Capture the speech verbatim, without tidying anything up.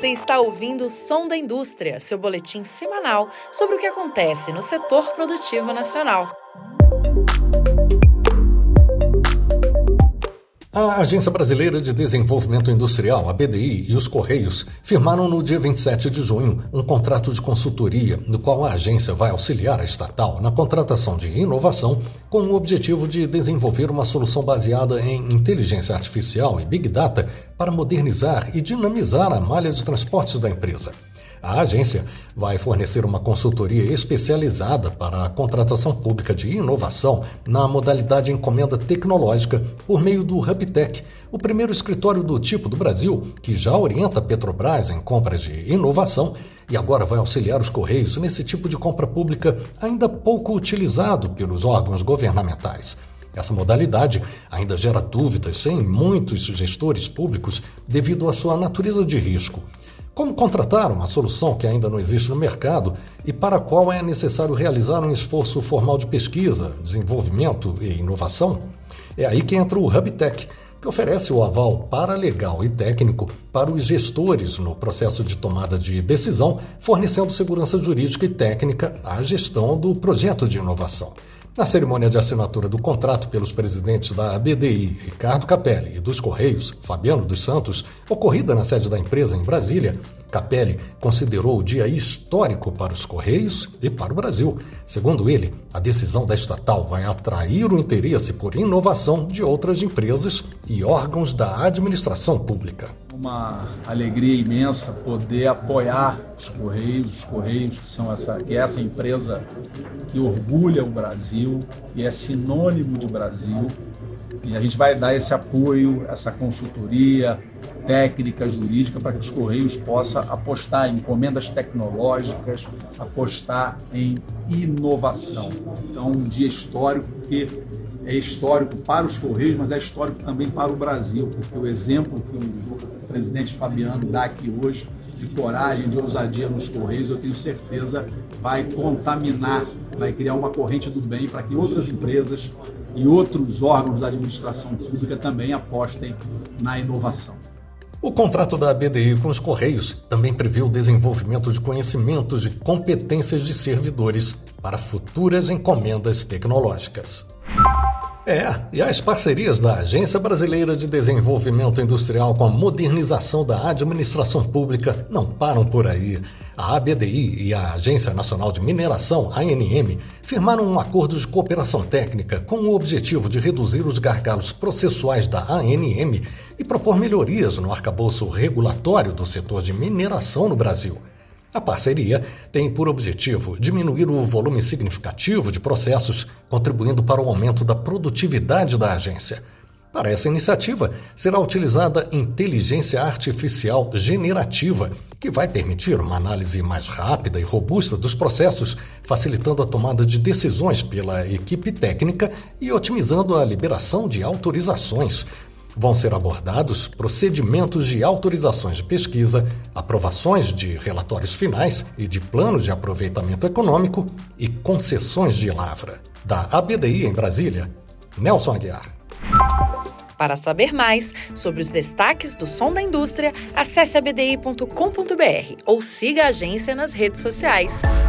Você está ouvindo o Som da Indústria, seu boletim semanal sobre o que acontece no setor produtivo nacional. A Agência Brasileira de Desenvolvimento Industrial, a B D I, e os Correios firmaram no dia vinte e sete de junho um contrato de consultoria, no qual a agência vai auxiliar a estatal na contratação de inovação com o objetivo de desenvolver uma solução baseada em inteligência artificial e Big Data para modernizar e dinamizar a malha de transportes da empresa. A agência vai fornecer uma consultoria especializada para a contratação pública de inovação na modalidade encomenda tecnológica por meio do HubTech, o primeiro escritório do tipo do Brasil, que já orienta a Petrobras em compras de inovação e agora vai auxiliar os Correios nesse tipo de compra pública ainda pouco utilizado pelos órgãos governamentais. Essa modalidade ainda gera dúvidas em muitos gestores públicos devido à sua natureza de risco. Como contratar uma solução que ainda não existe no mercado e para a qual é necessário realizar um esforço formal de pesquisa, desenvolvimento e inovação? É aí que entra o HubTech, que oferece o aval paralegal e técnico para os gestores no processo de tomada de decisão, fornecendo segurança jurídica e técnica à gestão do projeto de inovação. Na cerimônia de assinatura do contrato pelos presidentes da B D I, Ricardo Capelli, e dos Correios, Fabiano dos Santos, ocorrida na sede da empresa em Brasília, Capelli considerou o dia histórico para os Correios e para o Brasil. Segundo ele, a decisão da estatal vai atrair o interesse por inovação de outras empresas e órgãos da administração pública. Uma alegria imensa poder apoiar os Correios, os Correios que são essa, que é essa empresa que orgulha o Brasil, que é sinônimo de Brasil, e a gente vai dar esse apoio, essa consultoria técnica, jurídica, para que os Correios possam apostar em encomendas tecnológicas, apostar em inovação. Então, um dia histórico, porque é histórico para os Correios, mas é histórico também para o Brasil, porque o exemplo que o presidente Fabiano dá aqui hoje, de coragem, de ousadia nos Correios, eu tenho certeza vai contaminar, vai criar uma corrente do bem para que outras empresas e outros órgãos da administração pública também apostem na inovação. O contrato da B D I com os Correios também prevê o desenvolvimento de conhecimentos e competências de servidores para futuras encomendas tecnológicas. É, e as parcerias da Agência Brasileira de Desenvolvimento Industrial com a modernização da administração pública não param por aí. A A B D I e a Agência Nacional de Mineração, A N M, firmaram um acordo de cooperação técnica com o objetivo de reduzir os gargalos processuais da A N M e propor melhorias no arcabouço regulatório do setor de mineração no Brasil. A parceria tem por objetivo diminuir o volume significativo de processos, contribuindo para o aumento da produtividade da agência. Para essa iniciativa, será utilizada inteligência artificial generativa, que vai permitir uma análise mais rápida e robusta dos processos, facilitando a tomada de decisões pela equipe técnica e otimizando a liberação de autorizações. Vão ser abordados procedimentos de autorizações de pesquisa, aprovações de relatórios finais e de planos de aproveitamento econômico e concessões de lavra. Da A B D I em Brasília, Nelson Aguiar. Para saber mais sobre os destaques do Som da Indústria, acesse a b d i ponto com ponto b r ou siga a agência nas redes sociais.